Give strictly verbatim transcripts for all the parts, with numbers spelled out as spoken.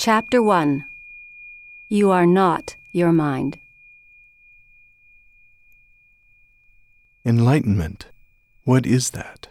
Chapter one. You are not your mind. Enlightenment. What is that?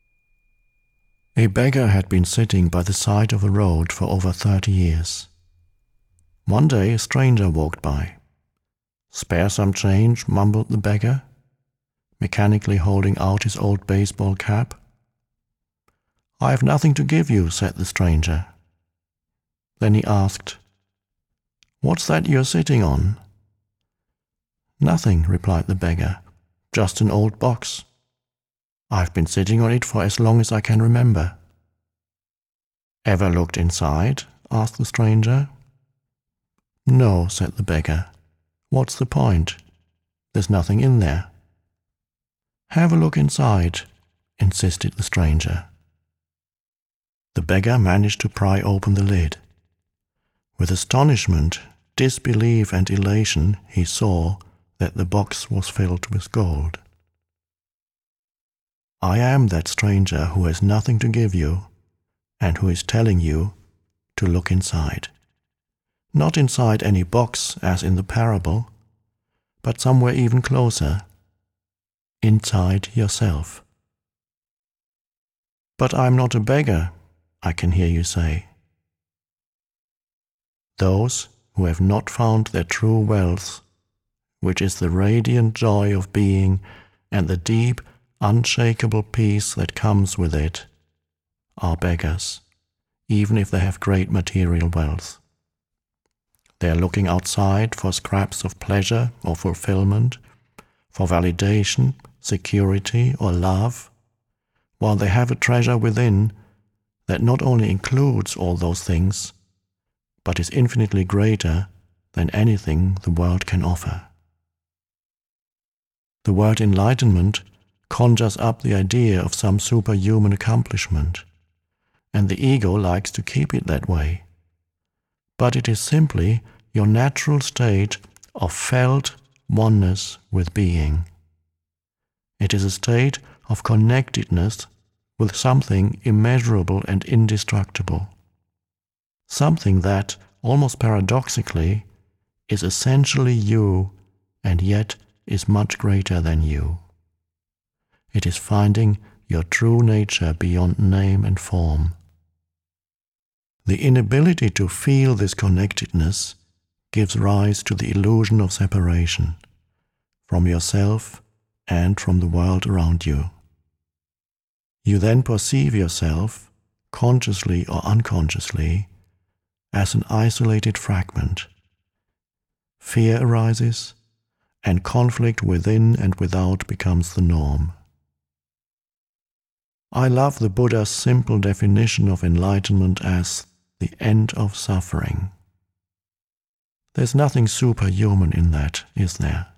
A beggar had been sitting by the side of a road for over thirty years. One day a stranger walked by. "Spare some change," mumbled the beggar, mechanically holding out his old baseball cap. "I have nothing to give you," said the stranger. Then he asked, "What's that you're sitting on?" "Nothing," replied the beggar, "just an old box. I've been sitting on it for as long as I can remember." "Ever looked inside?" asked the stranger. "No," said the beggar. "What's the point? There's nothing in there." "Have a look inside," insisted the stranger. The beggar managed to pry open the lid. With astonishment, disbelief, and elation, he saw that the box was filled with gold. I am that stranger who has nothing to give you, and who is telling you to look inside. Not inside any box, as in the parable, but somewhere even closer, inside yourself. "But I'm not a beggar," I can hear you say. Those who have not found their true wealth, which is the radiant joy of being and the deep, unshakable peace that comes with it, are beggars, even if they have great material wealth. They are looking outside for scraps of pleasure or fulfillment, for validation, security, or love, while they have a treasure within that not only includes all those things, but is infinitely greater than anything the world can offer. The word enlightenment conjures up the idea of some superhuman accomplishment, and the ego likes to keep it that way. But it is simply your natural state of felt oneness with being. It is a state of connectedness with something immeasurable and indestructible. Something that, almost paradoxically, is essentially you and yet is much greater than you. It is finding your true nature beyond name and form. The inability to feel this connectedness gives rise to the illusion of separation from yourself and from the world around you. You then perceive yourself, consciously or unconsciously, as an isolated fragment. Fear arises, and conflict within and without becomes the norm. I love the Buddha's simple definition of enlightenment as the end of suffering. There's nothing superhuman in that, is there?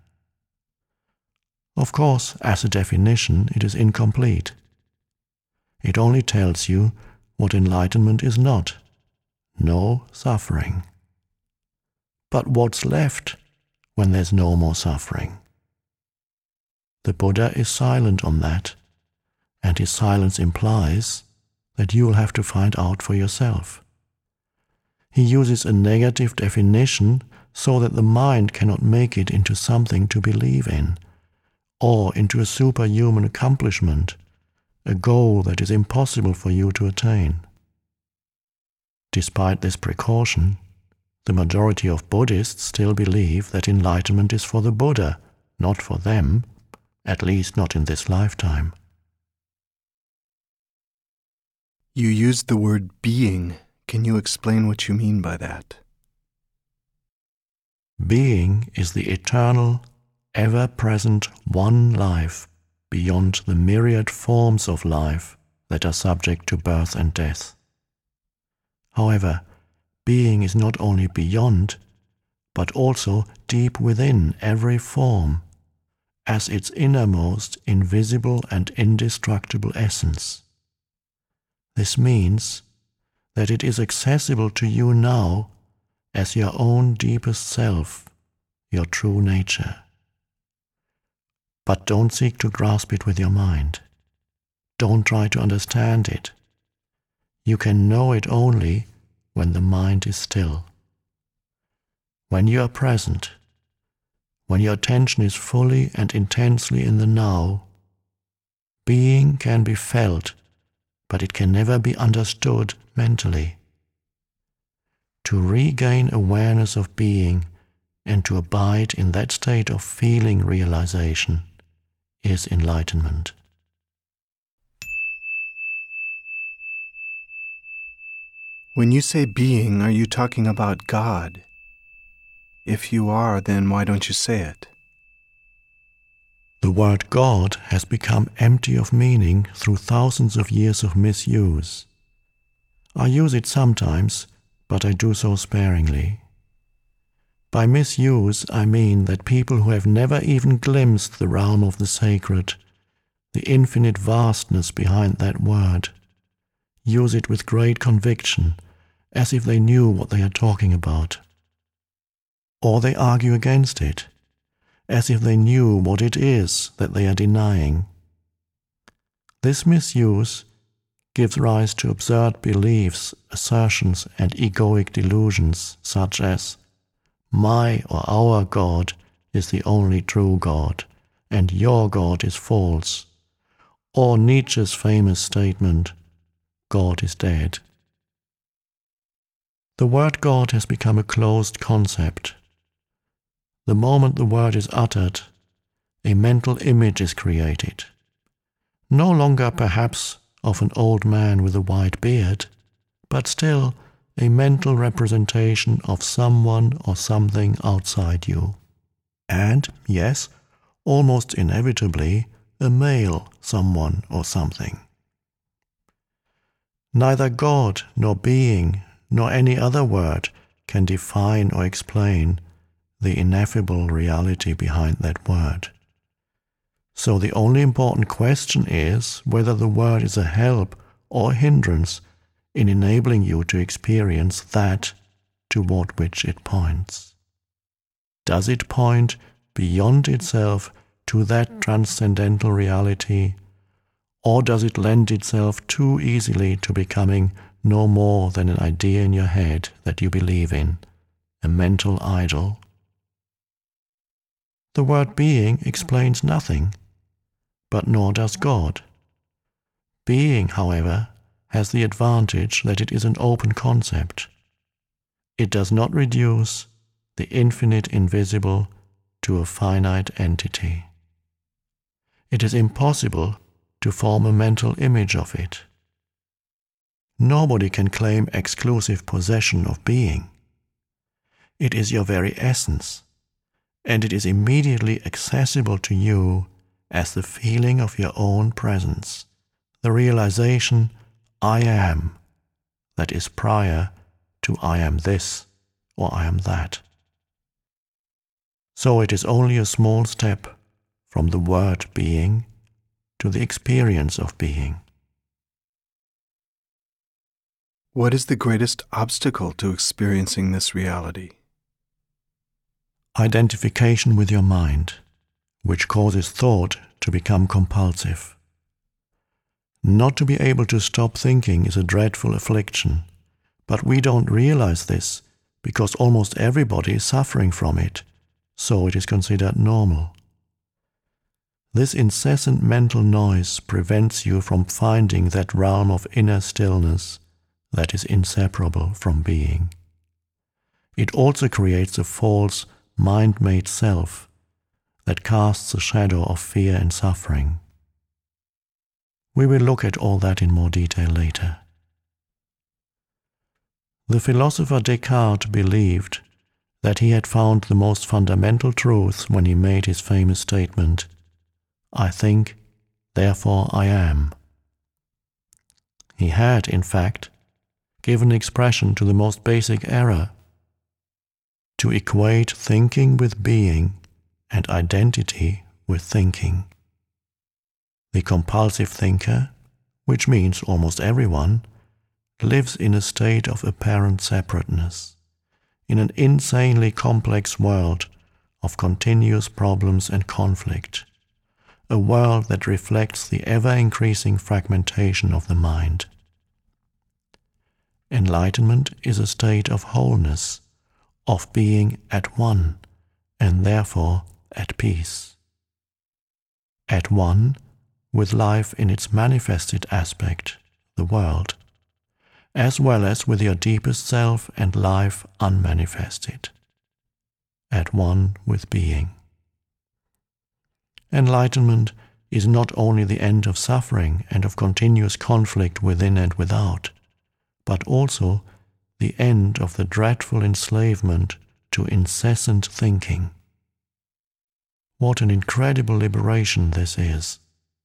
Of course, as a definition, it is incomplete. It only tells you what enlightenment is not: no suffering. But what's left when there's no more suffering? The Buddha is silent on that, and his silence implies that you will have to find out for yourself. He uses a negative definition so that the mind cannot make it into something to believe in, or into a superhuman accomplishment, a goal that is impossible for you to attain. Despite this precaution, the majority of Buddhists still believe that enlightenment is for the Buddha, not for them, at least not in this lifetime. You used the word being. Can you explain what you mean by that? Being is the eternal, ever-present one life beyond the myriad forms of life that are subject to birth and death. However, being is not only beyond, but also deep within every form, as its innermost, invisible and indestructible essence. This means that it is accessible to you now as your own deepest self, your true nature. But don't seek to grasp it with your mind. Don't try to understand it. You can know it only when the mind is still. When you are present, when your attention is fully and intensely in the now, being can be felt, but it can never be understood mentally. To regain awareness of being and to abide in that state of feeling realization is enlightenment. When you say being, are you talking about God? If you are, then why don't you say it? The word God has become empty of meaning through thousands of years of misuse. I use it sometimes, but I do so sparingly. By misuse, I mean that people who have never even glimpsed the realm of the sacred, the infinite vastness behind that word, use it with great conviction, as if they knew what they are talking about. Or they argue against it, as if they knew what it is that they are denying. This misuse gives rise to absurd beliefs, assertions, and egoic delusions such as, my or our God is the only true God, and your God is false, or Nietzsche's famous statement, God is dead. The word God has become a closed concept. The moment the word is uttered, a mental image is created, no longer perhaps of an old man with a white beard, but still a mental representation of someone or something outside you. And, yes, almost inevitably, a male someone or something. Neither God nor being nor any other word can define or explain the ineffable reality behind that word. So the only important question is whether the word is a help or a hindrance in enabling you to experience that toward which it points. Does it point beyond itself to that transcendental reality, or does it lend itself too easily to becoming no more than an idea in your head that you believe in, a mental idol? The word being explains nothing, but nor does God. Being, however, has the advantage that it is an open concept. It does not reduce the infinite invisible to a finite entity. It is impossible to form a mental image of it. Nobody can claim exclusive possession of being. It is your very essence, and it is immediately accessible to you as the feeling of your own presence, the realization I am, that is prior to I am this or I am that. So it is only a small step from the word being to the experience of being. What is the greatest obstacle to experiencing this reality? Identification with your mind, which causes thought to become compulsive. Not to be able to stop thinking is a dreadful affliction, but we don't realize this because almost everybody is suffering from it, so it is considered normal. This incessant mental noise prevents you from finding that realm of inner stillness that is inseparable from being. It also creates a false, mind-made self that casts a shadow of fear and suffering. We will look at all that in more detail later. The philosopher Descartes believed that he had found the most fundamental truth when he made his famous statement, I think, therefore I am. He had, in fact, given expression to the most basic error, to equate thinking with being and identity with thinking. The compulsive thinker, which means almost everyone, lives in a state of apparent separateness, in an insanely complex world of continuous problems and conflict, a world that reflects the ever-increasing fragmentation of the mind. enlightenment is a state of wholeness, of being at one, and therefore at peace. At one with life in its manifested aspect, the world, as well as with your deepest self and life unmanifested. At one with being. Enlightenment is not only the end of suffering and of continuous conflict within and without, but also the end of the dreadful enslavement to incessant thinking. What an incredible liberation this is!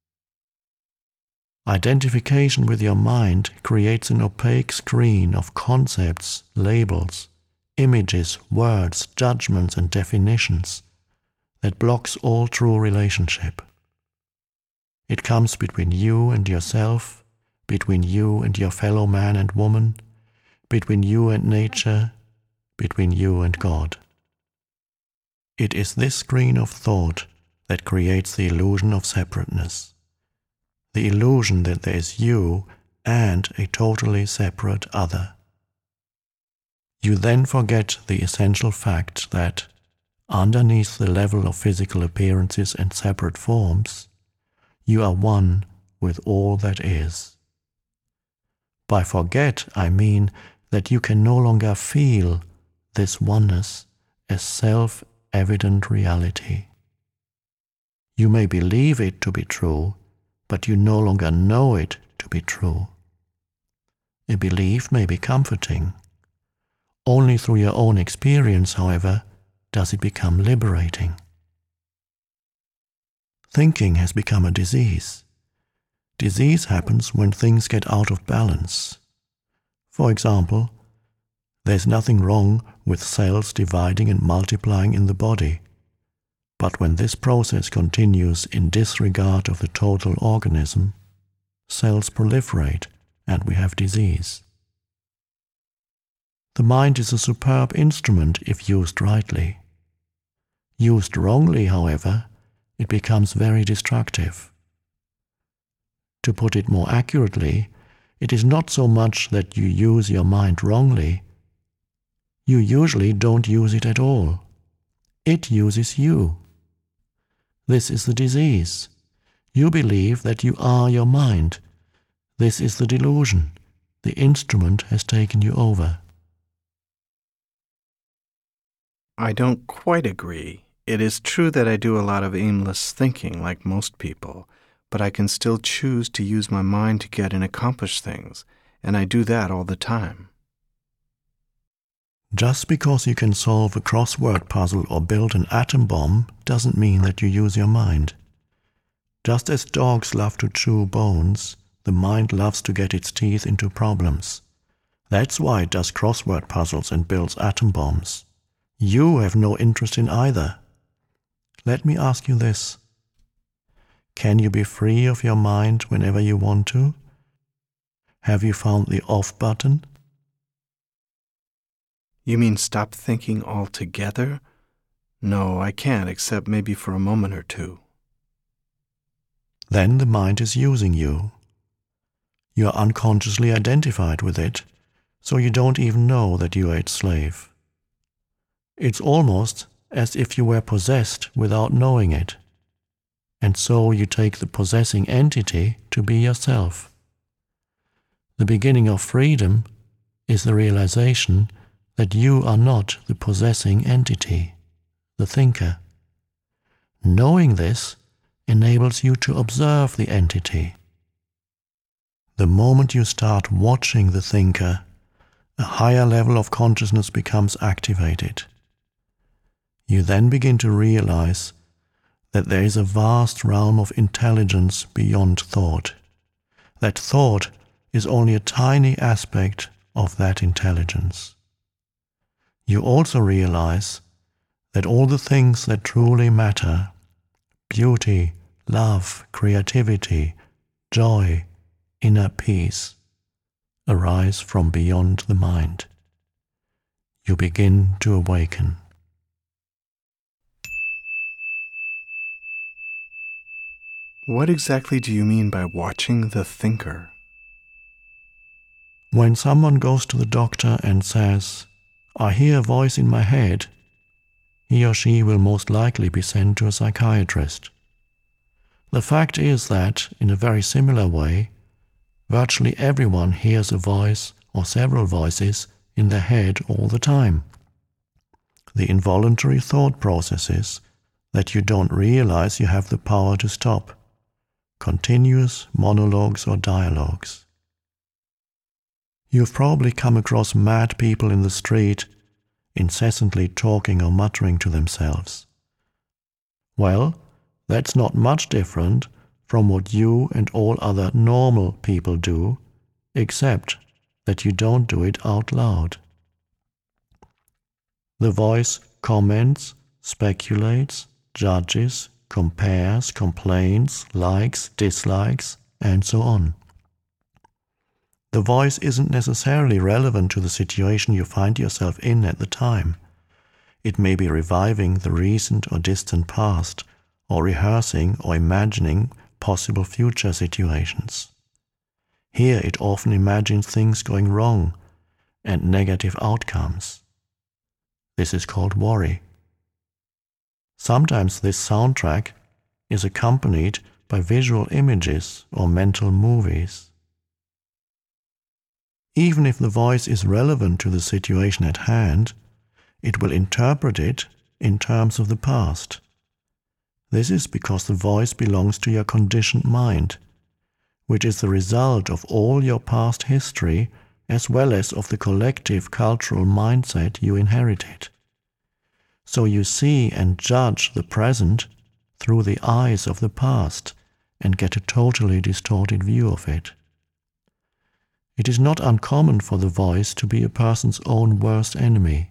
Identification with your mind creates an opaque screen of concepts, labels, images, words, judgments, and definitions that blocks all true relationship. It comes between you and yourself, between you and your fellow man and woman, between you and nature, between you and God. It is this screen of thought that creates the illusion of separateness, the illusion that there is you and a totally separate other. You then forget the essential fact that, underneath the level of physical appearances and separate forms, you are one with all that is. By forget, I mean that you can no longer feel this oneness as self-evident reality. You may believe it to be true, but you no longer know it to be true. A belief may be comforting. Only through your own experience, however, does it become liberating. Thinking has become a disease. Disease happens when things get out of balance. For example, there's nothing wrong with cells dividing and multiplying in the body, but when this process continues in disregard of the total organism, cells proliferate and we have disease. The mind is a superb instrument if used rightly. Used wrongly, however, it becomes very destructive. To put it more accurately, it is not so much that you use your mind wrongly. You usually don't use it at all. It uses you. This is the disease. You believe that you are your mind. This is the delusion. The instrument has taken you over. I don't quite agree. It is true that I do a lot of aimless thinking like most people, but I can still choose to use my mind to get and accomplish things, and I do that all the time. Just because you can solve a crossword puzzle or build an atom bomb doesn't mean that you use your mind. Just as dogs love to chew bones, the mind loves to get its teeth into problems. That's why it does crossword puzzles and builds atom bombs. You have no interest in either. Let me ask you this. Can you be free of your mind whenever you want to? Have you found the off button? You mean stop thinking altogether? No, I can't, except maybe for a moment or two. Then the mind is using you. You are unconsciously identified with it, so you don't even know that you are its slave. It's almost as if you were possessed without knowing it, and so you take the possessing entity to be yourself. The beginning of freedom is the realization that you are not the possessing entity, the thinker. Knowing this enables you to observe the entity. The moment you start watching the thinker, a higher level of consciousness becomes activated. You then begin to realize that there is a vast realm of intelligence beyond thought, that thought is only a tiny aspect of that intelligence. You also realize that all the things that truly matter, beauty, love, creativity, joy, inner peace, arise from beyond the mind. You begin to awaken. What exactly do you mean by watching the thinker? When someone goes to the doctor and says, "I hear a voice in my head," he or she will most likely be sent to a psychiatrist. The fact is that, in a very similar way, virtually everyone hears a voice or several voices in their head all the time. The involuntary thought processes that you don't realize you have the power to stop. Continuous monologues or dialogues. You've probably come across mad people in the street, incessantly talking or muttering to themselves. Well, that's not much different from what you and all other normal people do, except that you don't do it out loud. The voice comments, speculates, judges, compares, complains, likes, dislikes, and so on. The voice isn't necessarily relevant to the situation you find yourself in at the time. It may be reviving the recent or distant past, or rehearsing or imagining possible future situations. Here it often imagines things going wrong and negative outcomes. This is called worry. Sometimes this soundtrack is accompanied by visual images or mental movies. Even if the voice is relevant to the situation at hand, it will interpret it in terms of the past. This is because the voice belongs to your conditioned mind, which is the result of all your past history as well as of the collective cultural mindset you inherited. So you see and judge the present through the eyes of the past and get a totally distorted view of it. It is not uncommon for the voice to be a person's own worst enemy.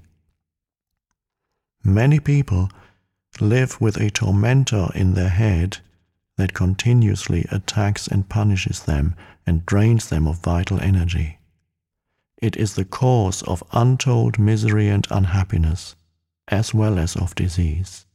Many people live with a tormentor in their head that continuously attacks and punishes them and drains them of vital energy. It is the cause of untold misery and unhappiness, as well as of disease.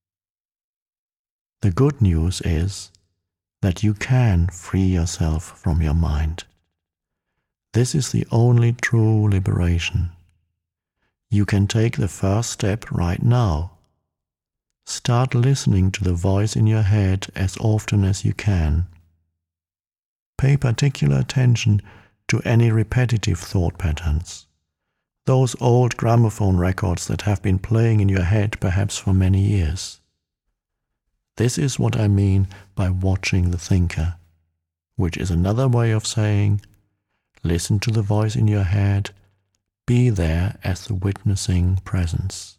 The good news is that you can free yourself from your mind. This is the only true liberation. You can take the first step right now. Start listening to the voice in your head as often as you can. Pay particular attention to any repetitive thought patterns, those old gramophone records that have been playing in your head perhaps for many years. This is what I mean by watching the thinker, which is another way of saying, listen to the voice in your head, be there as the witnessing presence.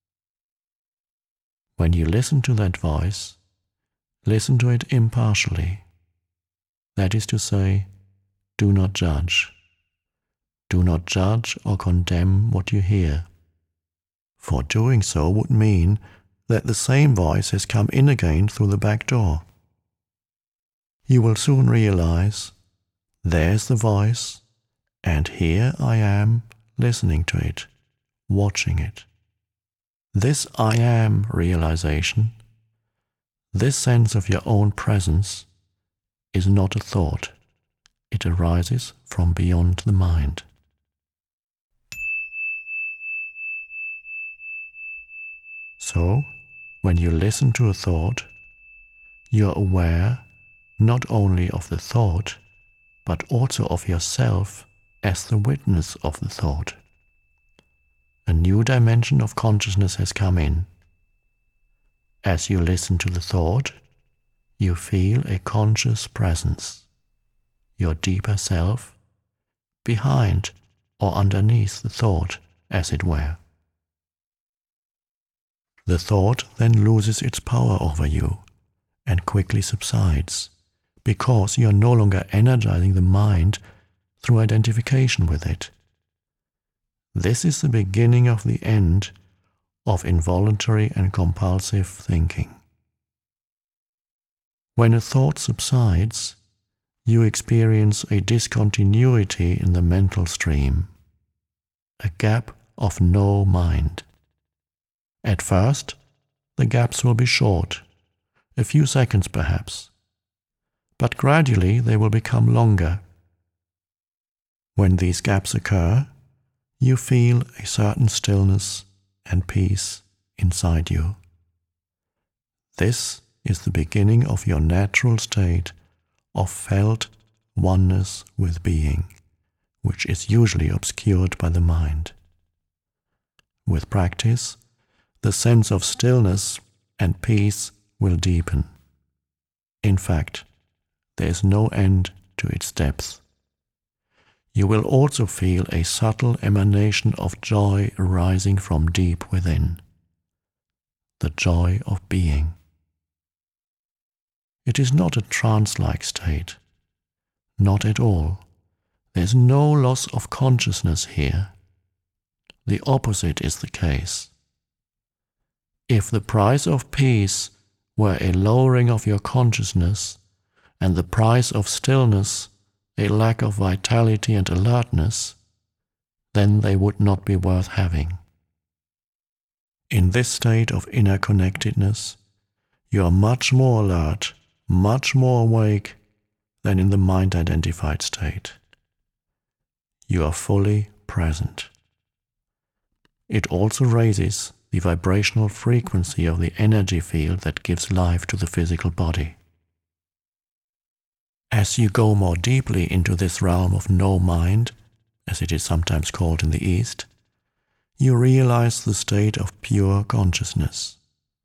When you listen to that voice, listen to it impartially. That is to say, do not judge. Do not judge or condemn what you hear. For doing so would mean that the same voice has come in again through the back door. You will soon realize, there's the voice, and here I am listening to it, watching it. This I am realization, this sense of your own presence, is not a thought. It arises from beyond the mind. So, when you listen to a thought, you are aware not only of the thought, but also of yourself as the witness of the thought. A new dimension of consciousness has come in. As you listen to the thought, you feel a conscious presence, your deeper self, behind or underneath the thought, as it were. The thought then loses its power over you and quickly subsides, because you are no longer energizing the mind through identification with it. This is the beginning of the end of involuntary and compulsive thinking. When a thought subsides, you experience a discontinuity in the mental stream, a gap of no mind. At first, the gaps will be short, a few seconds perhaps, but gradually they will become longer. When these gaps occur, you feel a certain stillness and peace inside you. This is the beginning of your natural state of felt oneness with being, which is usually obscured by the mind. With practice, the sense of stillness and peace will deepen. In fact, there is no end to its depth. You will also feel a subtle emanation of joy arising from deep within, the joy of being. It is not a trance-like state, not at all. There is no loss of consciousness here. The opposite is the case. If the price of peace were a lowering of your consciousness, and the price of stillness a lack of vitality and alertness, then they would not be worth having. In this state of inner connectedness, you are much more alert, much more awake than in the mind-identified state. You are fully present. It also raises the vibrational frequency of the energy field that gives life to the physical body. As you go more deeply into this realm of no mind, as it is sometimes called in the East, you realize the state of pure consciousness.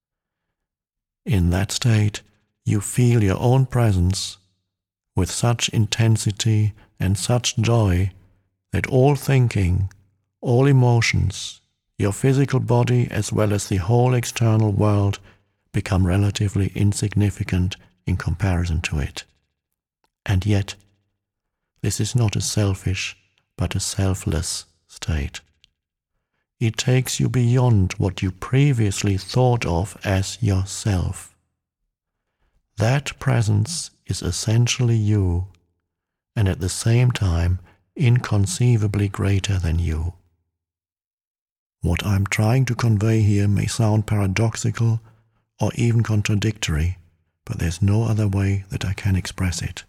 In that state, you feel your own presence with such intensity and such joy that all thinking, all emotions, your physical body as well as the whole external world become relatively insignificant in comparison to it. And yet, this is not a selfish, but a selfless state. It takes you beyond what you previously thought of as yourself. That presence is essentially you, and at the same time inconceivably greater than you. What I'm trying to convey here may sound paradoxical or even contradictory, but there's no other way that I can express it.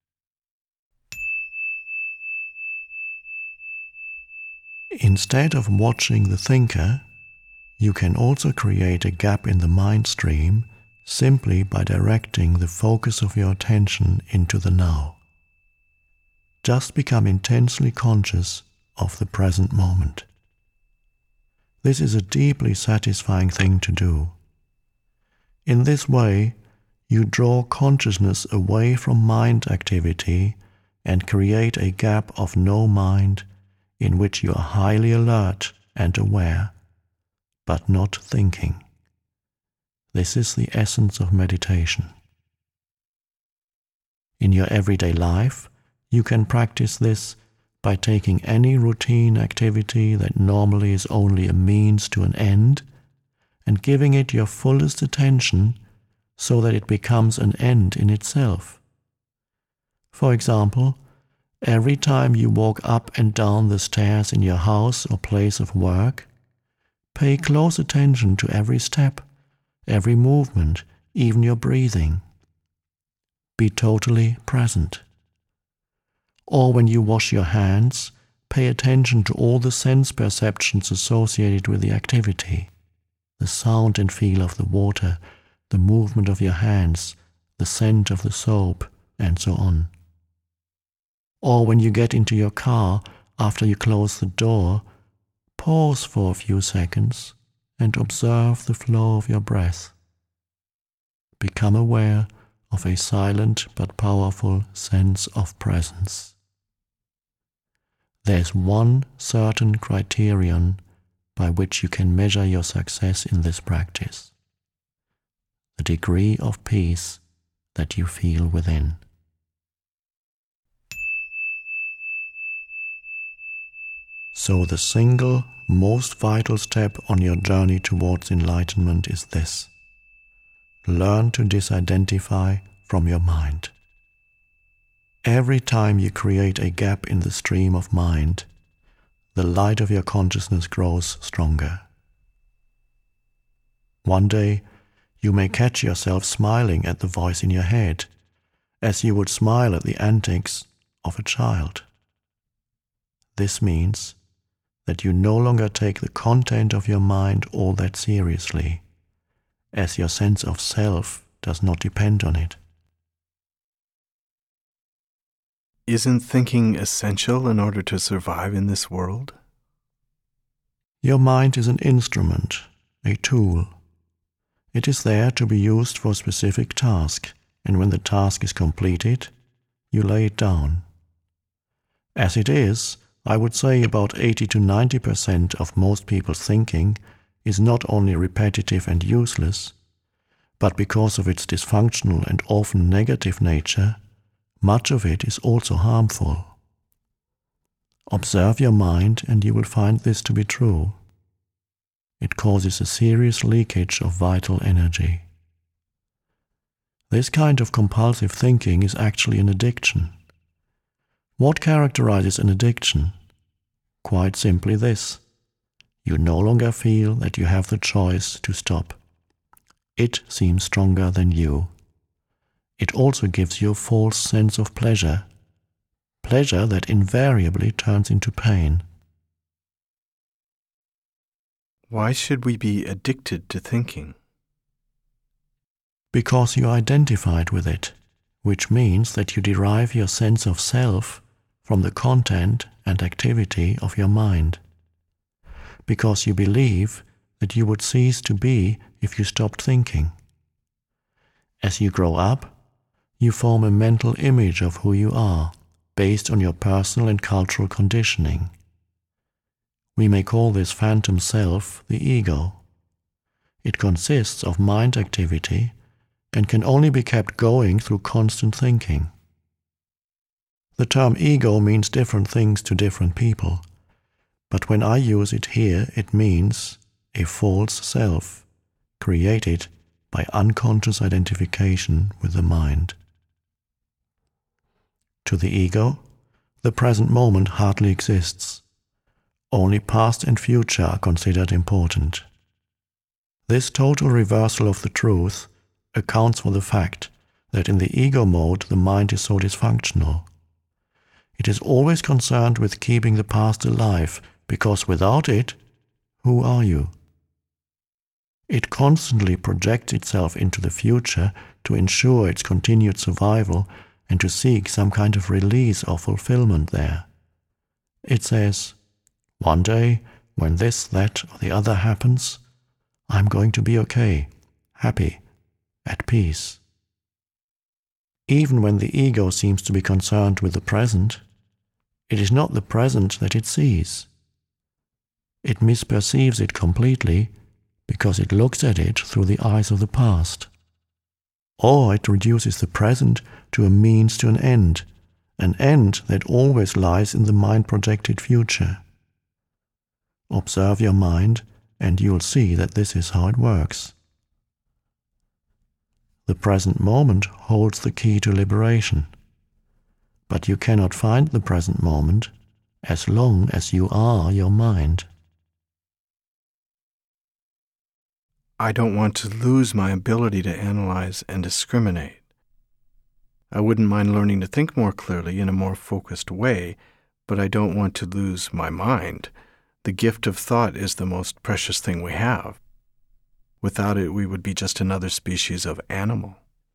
Instead of watching the thinker, you can also create a gap in the mind stream simply by directing the focus of your attention into the now. Just become intensely conscious of the present moment. This is a deeply satisfying thing to do. In this way, you draw consciousness away from mind activity and create a gap of no mind in which you are highly alert and aware, but not thinking. This is the essence of meditation. In your everyday life, you can practice this by taking any routine activity that normally is only a means to an end and giving it your fullest attention so that it becomes an end in itself. For example, every time you walk up and down the stairs in your house or place of work, pay close attention to every step, every movement, even your breathing. Be totally present. Or when you wash your hands, pay attention to all the sense perceptions associated with the activity, the sound and feel of the water, the movement of your hands, the scent of the soap, and so on. Or when you get into your car after you close the door, pause for a few seconds and observe the flow of your breath. Become aware of a silent but powerful sense of presence. There's one certain criterion by which you can measure your success in this practice: the degree of peace that you feel within. So the single most vital step on your journey towards enlightenment is this: learn to disidentify from your mind. Every time you create a gap in the stream of mind, the light of your consciousness grows stronger. One day, you may catch yourself smiling at the voice in your head, as you would smile at the antics of a child. this means that you no longer take the content of your mind all that seriously, as your sense of self does not depend on it. Isn't thinking essential in order to survive in this world? Your mind is an instrument, a tool. It is there to be used for a specific task, and when the task is completed, you lay it down. As it is, I would say about eighty to ninety percent of most people's thinking is not only repetitive and useless, but because of its dysfunctional and often negative nature, much of it is also harmful. Observe your mind and you will find this to be true. It causes a serious leakage of vital energy. This kind of compulsive thinking is actually an addiction. What characterizes an addiction? Quite simply this: you no longer feel that you have the choice to stop. It seems stronger than you. It also gives you a false sense of pleasure, pleasure that invariably turns into pain. Why should we be addicted to thinking? Because you identified with it, which means that you derive your sense of self from the content and activity of your mind. Because you believe that you would cease to be if you stopped thinking. As you grow up, you form a mental image of who you are, based on your personal and cultural conditioning. We may call this phantom self the ego. It consists of mind activity and can only be kept going through constant thinking. The term ego means different things to different people, but when I use it here, it means a false self, created by unconscious identification with the mind. To the ego, the present moment hardly exists. Only past and future are considered important. This total reversal of the truth accounts for the fact that in the ego mode the mind is so dysfunctional. It is always concerned with keeping the past alive, because without it, who are you? It constantly projects itself into the future to ensure its continued survival and to seek some kind of release or fulfillment there. It says, one day, when this, that, or the other happens, I'm going to be okay, happy, at peace. Even when the ego seems to be concerned with the present, it is not the present that it sees. It misperceives it completely because it looks at it through the eyes of the past. Or it reduces the present to a means to an end, an end that always lies in the mind-projected future. Observe your mind, and you'll see that this is how it works. The present moment holds the key to liberation, but you cannot find the present moment as long as you are your mind. I don't want to lose my ability to analyze and discriminate. I wouldn't mind learning to think more clearly in a more focused way, but I don't want to lose my mind. The gift of thought is the most precious thing we have. Without it, we would be just another species of animal.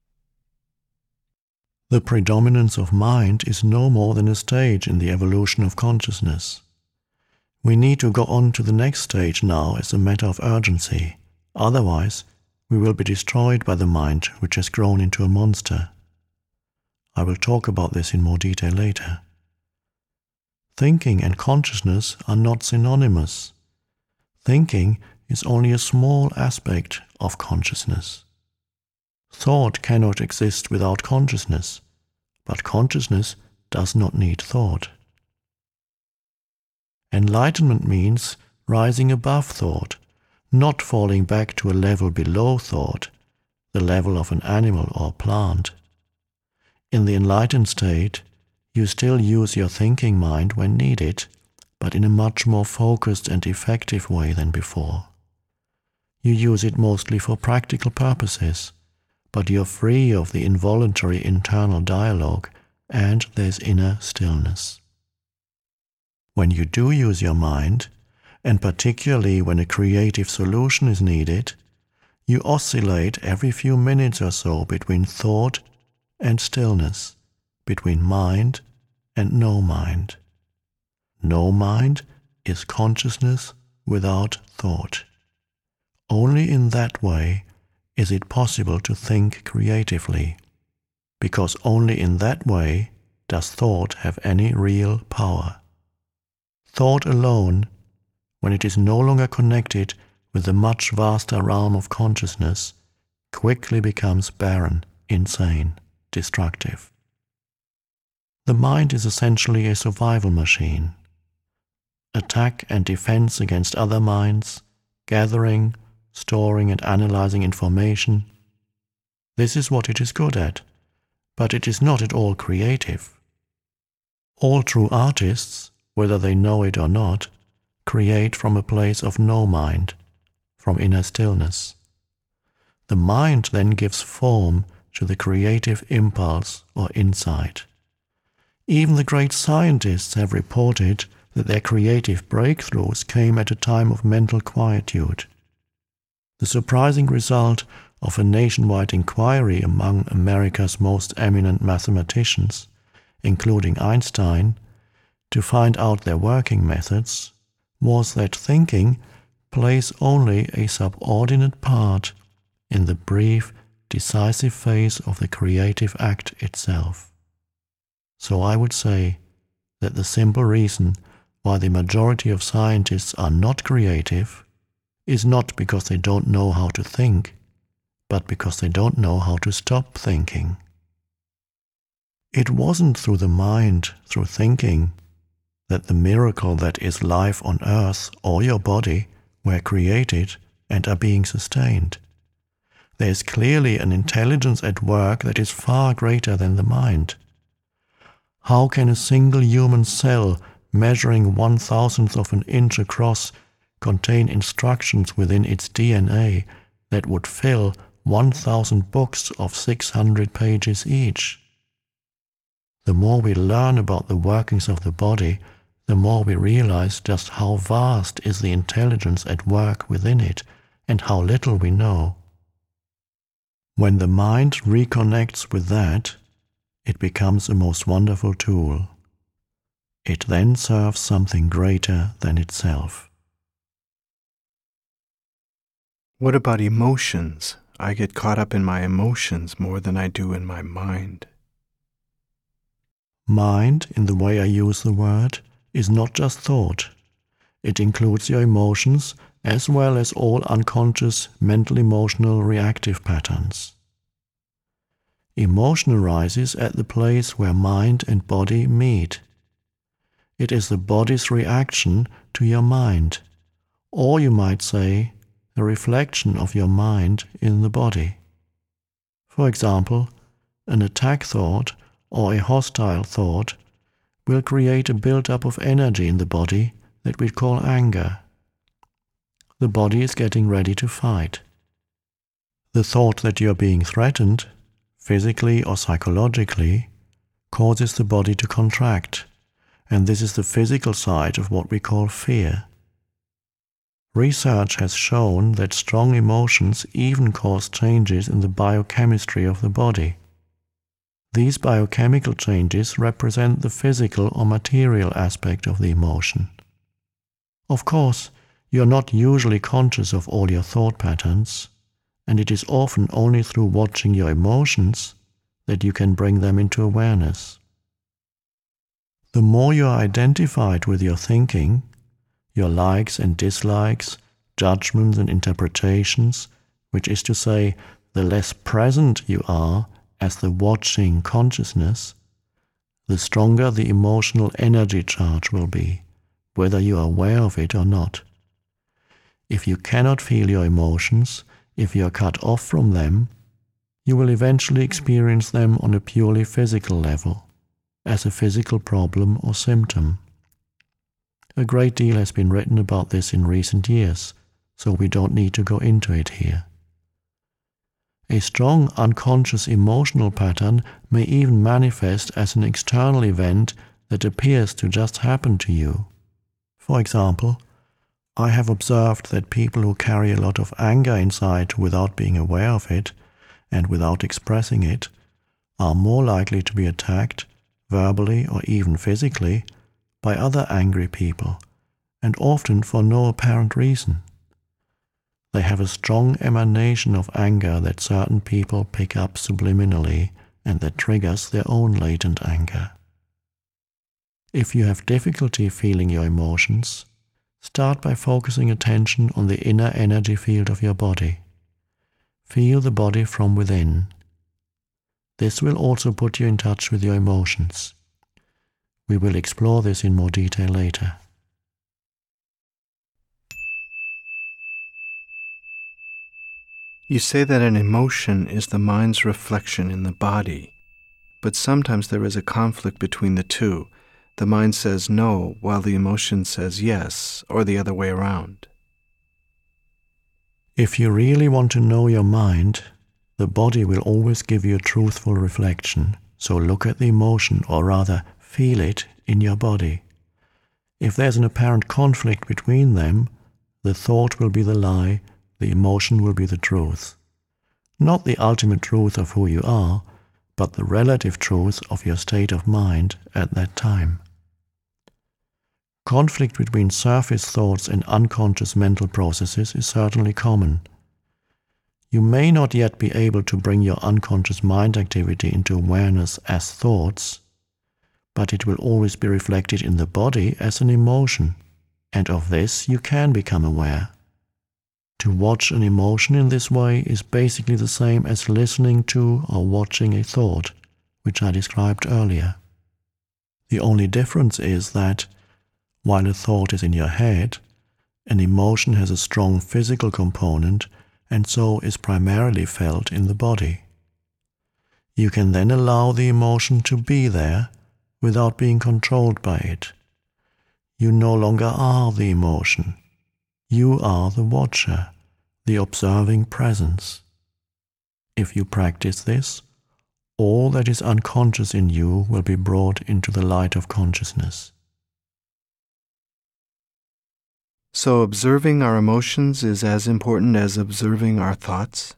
The predominance of mind is no more than a stage in the evolution of consciousness. We need to go on to the next stage now as a matter of urgency. Otherwise, we will be destroyed by the mind which has grown into a monster. I will talk about this in more detail later. Thinking and consciousness are not synonymous. Thinking is only a small aspect of consciousness. Thought cannot exist without consciousness, but consciousness does not need thought. Enlightenment means rising above thought, not falling back to a level below thought, the level of an animal or plant. In the enlightened state, you still use your thinking mind when needed, but in a much more focused and effective way than before. You use it mostly for practical purposes, but you're free of the involuntary internal dialogue, and there's inner stillness. when you do use your mind, and particularly when a creative solution is needed, you oscillate every few minutes or so between thought and stillness, between mind and no mind. No mind is consciousness without thought. Only in that way is it possible to think creatively, because only in that way does thought have any real power. Thought alone, when it is no longer connected with the much vaster realm of consciousness, quickly becomes barren, insane, destructive. The mind is essentially a survival machine. Attack and defense against other minds, gathering, storing and analyzing information. This is what it is good at, but it is not at all creative. All true artists, whether they know it or not, create from a place of no mind, from inner stillness. The mind then gives form to the creative impulse or insight. Even the great scientists have reported that their creative breakthroughs came at a time of mental quietude. The surprising result of a nationwide inquiry among America's most eminent mathematicians, including Einstein, to find out their working methods, was that thinking plays only a subordinate part in the brief, decisive phase of the creative act itself. So I would say that the simple reason why the majority of scientists are not creative is not because they don't know how to think, but because they don't know how to stop thinking. It wasn't through the mind, through thinking, that the miracle that is life on earth or your body were created and are being sustained. There is clearly an intelligence at work that is far greater than the mind. How can a single human cell measuring one thousandth of an inch across contain instructions within its D N A that would fill one thousand books of six hundred pages each? The more we learn about the workings of the body, the more we realize just how vast is the intelligence at work within it and how little we know. When the mind reconnects with that, it becomes a most wonderful tool. It then serves something greater than itself. What about emotions? I get caught up in my emotions more than I do in my mind. Mind, in the way I use the word, is not just thought. It includes your emotions as well as all unconscious mental-emotional reactive patterns. Emotion arises at the place where mind and body meet. It is the body's reaction to your mind, or you might say, a reflection of your mind in the body. For example, an attack thought or a hostile thought will create a build-up of energy in the body that we call anger. The body is getting ready to fight. The thought that you are being threatened, physically or psychologically, causes the body to contract, and this is the physical side of what we call fear. Research has shown that strong emotions even cause changes in the biochemistry of the body. These biochemical changes represent the physical or material aspect of the emotion. Of course, you are not usually conscious of all your thought patterns, and it is often only through watching your emotions that you can bring them into awareness. The more you are identified with your thinking, your likes and dislikes, judgments and interpretations, which is to say, the less present you are as the watching consciousness, the stronger the emotional energy charge will be, whether you are aware of it or not. If you cannot feel your emotions, if you are cut off from them, you will eventually experience them on a purely physical level, as a physical problem or symptom. A great deal has been written about this in recent years, so we don't need to go into it here. A strong unconscious emotional pattern may even manifest as an external event that appears to just happen to you, For example, I have observed that people who carry a lot of anger inside without being aware of it and without expressing it are more likely to be attacked, verbally or even physically, by other angry people, and often for no apparent reason. They have a strong emanation of anger that certain people pick up subliminally and that triggers their own latent anger. If you have difficulty feeling your emotions, start by focusing attention on the inner energy field of your body. Feel the body from within. This will also put you in touch with your emotions. We will explore this in more detail later. You say that an emotion is the mind's reflection in the body, but sometimes there is a conflict between the two. The mind says no, while the emotion says yes, or the other way around. If you really want to know your mind, the body will always give you a truthful reflection, so look at the emotion, or rather, feel it in your body. If there's an apparent conflict between them, the thought will be the lie, the emotion will be the truth. Not the ultimate truth of who you are, but the relative truth of your state of mind at that time. Conflict between surface thoughts and unconscious mental processes is certainly common. You may not yet be able to bring your unconscious mind activity into awareness as thoughts, but it will always be reflected in the body as an emotion, and of this you can become aware. To watch an emotion in this way is basically the same as listening to or watching a thought, which I described earlier. The only difference is that, while a thought is in your head, an emotion has a strong physical component and so is primarily felt in the body. You can then allow the emotion to be there without being controlled by it. You no longer are the emotion. You are the watcher, the observing presence. If you practice this, all that is unconscious in you will be brought into the light of consciousness. So observing our emotions is as important as observing our thoughts?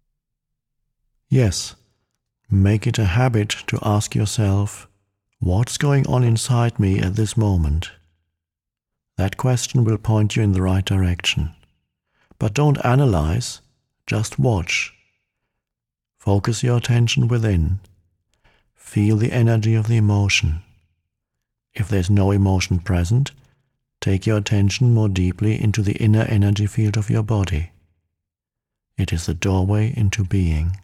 Yes. Make it a habit to ask yourself, what's going on inside me at this moment? That question will point you in the right direction. But don't analyze, just watch. Focus your attention within. Feel the energy of the emotion. If there's no emotion present, take your attention more deeply into the inner energy field of your body. It is the doorway into being.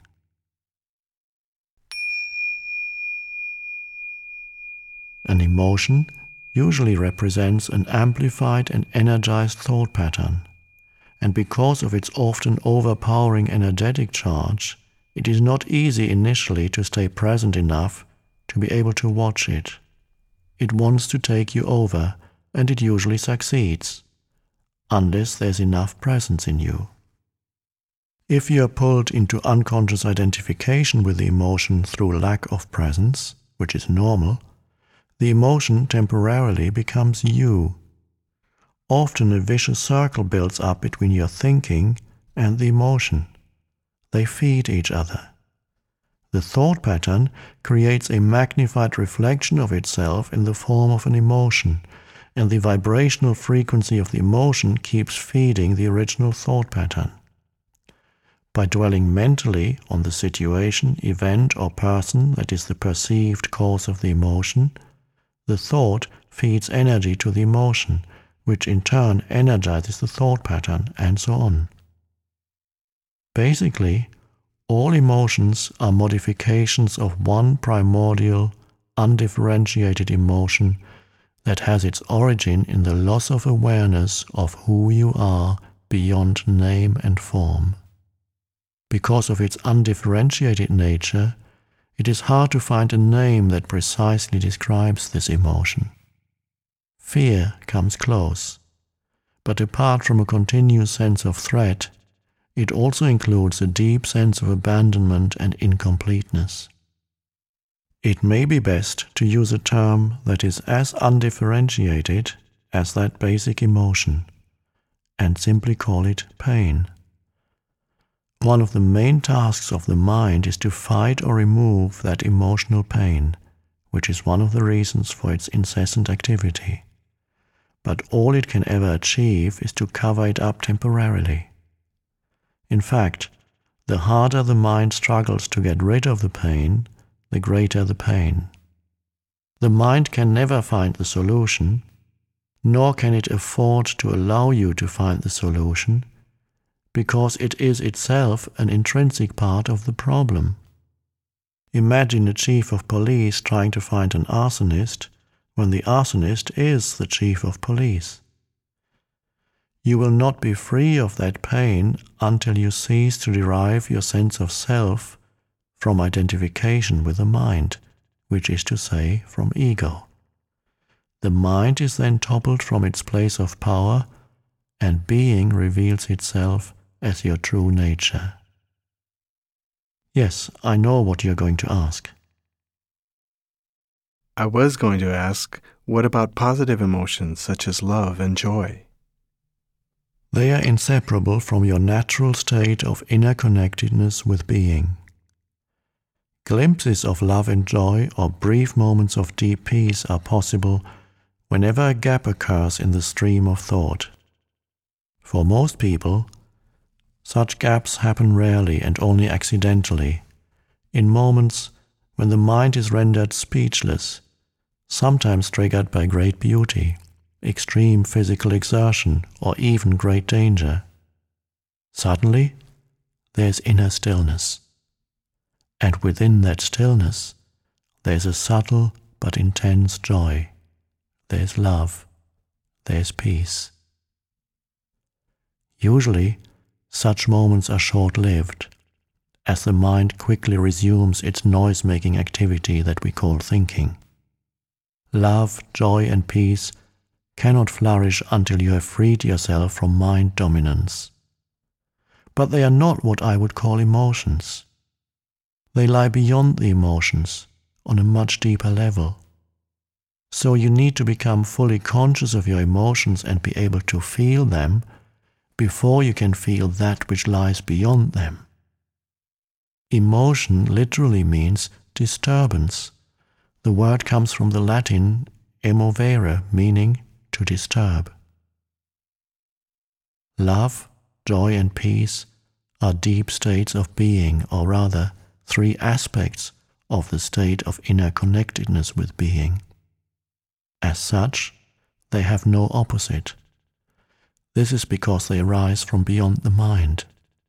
An emotion usually represents an amplified and energized thought pattern, and because of its often overpowering energetic charge, it is not easy initially to stay present enough to be able to watch it. It wants to take you over, and it usually succeeds, unless there's enough presence in you. If you are pulled into unconscious identification with the emotion through lack of presence, which is normal, the emotion temporarily becomes you. Often a vicious circle builds up between your thinking and the emotion. They feed each other. The thought pattern creates a magnified reflection of itself in the form of an emotion, and the vibrational frequency of the emotion keeps feeding the original thought pattern. By dwelling mentally on the situation, event, or person that is the perceived cause of the emotion, the thought feeds energy to the emotion, which in turn energizes the thought pattern, and so on. Basically, all emotions are modifications of one primordial, undifferentiated emotion that has its origin in the loss of awareness of who you are beyond name and form. Because of its undifferentiated nature, it is hard to find a name that precisely describes this emotion. Fear comes close, but apart from a continuous sense of threat, it also includes a deep sense of abandonment and incompleteness. It may be best to use a term that is as undifferentiated as that basic emotion and simply call it pain. One of the main tasks of the mind is to fight or remove that emotional pain, which is one of the reasons for its incessant activity. But all it can ever achieve is to cover it up temporarily. In fact, the harder the mind struggles to get rid of the pain, the greater the pain. The mind can never find the solution, nor can it afford to allow you to find the solution, because it is itself an intrinsic part of the problem. Imagine a chief of police trying to find an arsonist when the arsonist is the chief of police. You will not be free of that pain until you cease to derive your sense of self from identification with the mind, which is to say, from ego. The mind is then toppled from its place of power, and being reveals itself as your true nature. Yes, I know what you're going to ask. I was going to ask, what about positive emotions such as love and joy? They are inseparable from your natural state of inner connectedness with being. Glimpses of love and joy or brief moments of deep peace are possible whenever a gap occurs in the stream of thought. For most people, such gaps happen rarely and only accidentally, in moments when the mind is rendered speechless, sometimes triggered by great beauty, extreme physical exertion, or even great danger. Suddenly, there is inner stillness. And within that stillness, there is a subtle but intense joy. There is love. There is peace. Usually, such moments are short-lived, as the mind quickly resumes its noise-making activity that we call thinking. Love, joy, and peace cannot flourish until you have freed yourself from mind dominance. But they are not what I would call emotions. They lie beyond the emotions, on a much deeper level. So you need to become fully conscious of your emotions and be able to feel them before you can feel that which lies beyond them. Emotion literally means disturbance. The word comes from the Latin emovere, meaning to disturb. Love, joy, and peace are deep states of being, or rather, three aspects of the state of inner connectedness with being. As such, they have no opposite. This is because they arise from beyond the mind.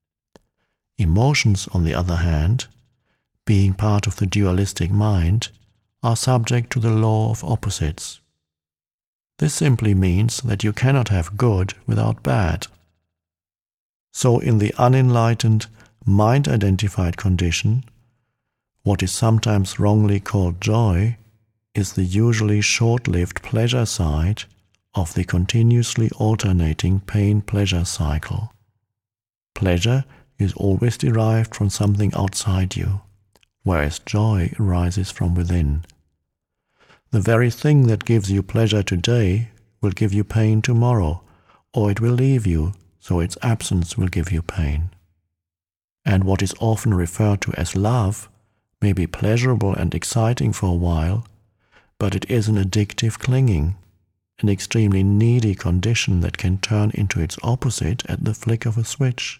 Emotions, on the other hand, being part of the dualistic mind, are subject to the law of opposites. This simply means that you cannot have good without bad. So in the unenlightened, mind-identified condition, what is sometimes wrongly called joy is the usually short-lived pleasure side of the continuously alternating pain-pleasure cycle. Pleasure is always derived from something outside you, whereas joy arises from within. The very thing that gives you pleasure today will give you pain tomorrow, or it will leave you, so its absence will give you pain. And what is often referred to as love may be pleasurable and exciting for a while, but it is an addictive clinging, an extremely needy condition that can turn into its opposite at the flick of a switch.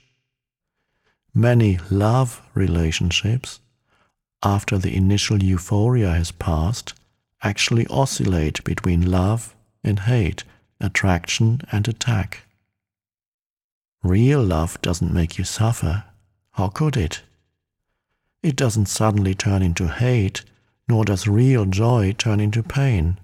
Many love relationships, after the initial euphoria has passed, actually oscillate between love and hate, attraction and attack. Real love doesn't make you suffer. How could it? It doesn't suddenly turn into hate, nor does real joy turn into pain.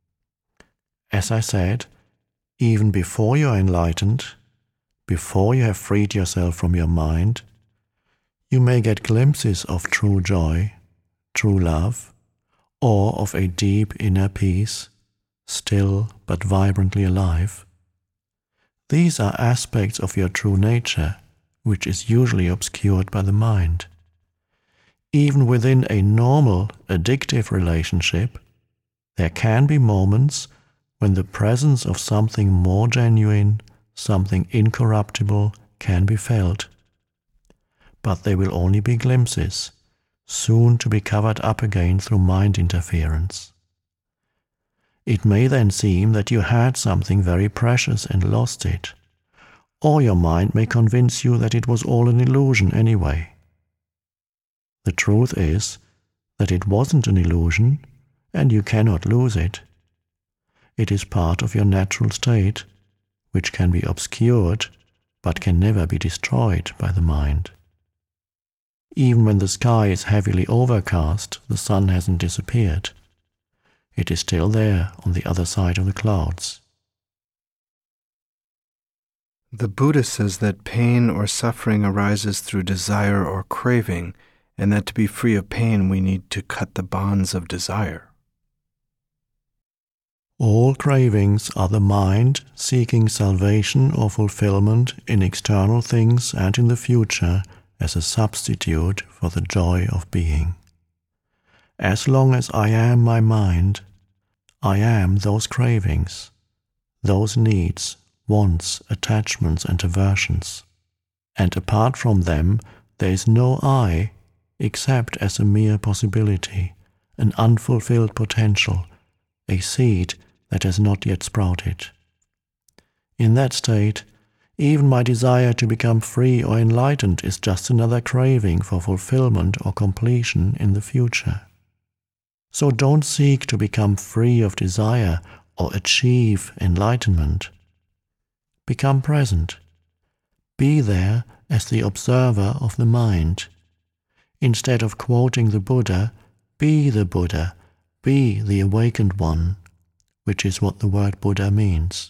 As I said, even before you are enlightened, before you have freed yourself from your mind, you may get glimpses of true joy, true love, or of a deep inner peace, still but vibrantly alive. These are aspects of your true nature, which is usually obscured by the mind. Even within a normal, addictive relationship, there can be moments when the presence of something more genuine, something incorruptible, can be felt. But they will only be glimpses, soon to be covered up again through mind interference. It may then seem that you had something very precious and lost it, or your mind may convince you that it was all an illusion anyway. The truth is that it wasn't an illusion, and you cannot lose it. It is part of your natural state, which can be obscured, but can never be destroyed by the mind. Even when the sky is heavily overcast, the sun hasn't disappeared. It is still there on the other side of the clouds. The Buddha says that pain or suffering arises through desire or craving, and that to be free of pain we need to cut the bonds of desire. All cravings are the mind seeking salvation or fulfillment in external things and in the future as a substitute for the joy of being. As long as I am my mind, I am those cravings, those needs, wants, attachments, and aversions. And apart from them, there is no I, except as a mere possibility, an unfulfilled potential, a seed that has not yet sprouted. In that state, even my desire to become free or enlightened is just another craving for fulfillment or completion in the future. So don't seek to become free of desire or achieve enlightenment. Become present. Be there as the observer of the mind. Instead of quoting the Buddha, be the Buddha, be the awakened one, which is what the word Buddha means.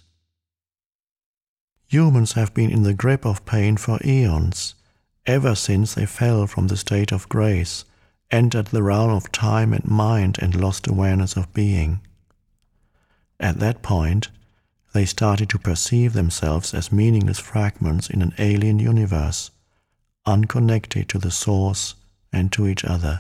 Humans have been in the grip of pain for eons, ever since they fell from the state of grace, entered the realm of time and mind and lost awareness of being. At that point, they started to perceive themselves as meaningless fragments in an alien universe, unconnected to the source and to each other.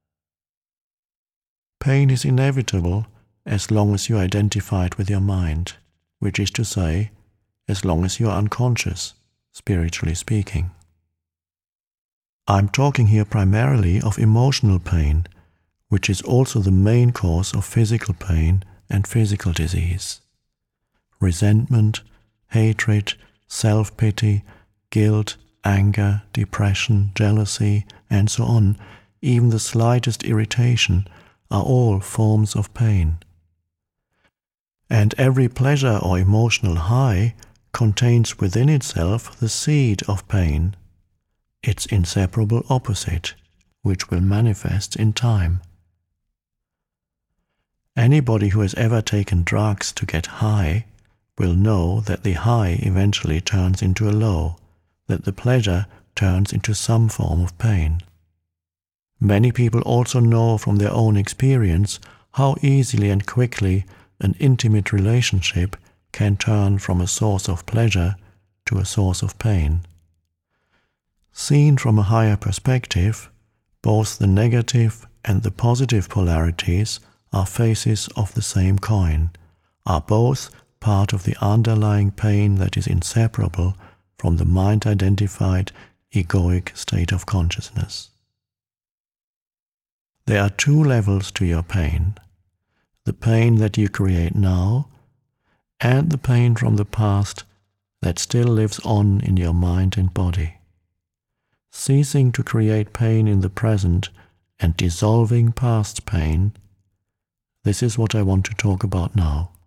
Pain is inevitable as long as you identify it with your mind, which is to say, as long as you are unconscious, spiritually speaking. I'm talking here primarily of emotional pain, which is also the main cause of physical pain and physical disease. Resentment, hatred, self-pity, guilt, anger, depression, jealousy, and so on, even the slightest irritation, are all forms of pain. And every pleasure or emotional high contains within itself the seed of pain, its inseparable opposite, which will manifest in time. Anybody who has ever taken drugs to get high will know that the high eventually turns into a low, that the pleasure turns into some form of pain. Many people also know from their own experience how easily and quickly an intimate relationship can turn from a source of pleasure to a source of pain. Seen from a higher perspective, both the negative and the positive polarities are faces of the same coin, are both part of the underlying pain that is inseparable from the mind-identified egoic state of consciousness. There are two levels to your pain: the pain that you create now and the pain from the past that still lives on in your mind and body. Ceasing to create pain in the present and dissolving past pain, this is what I want to talk about now.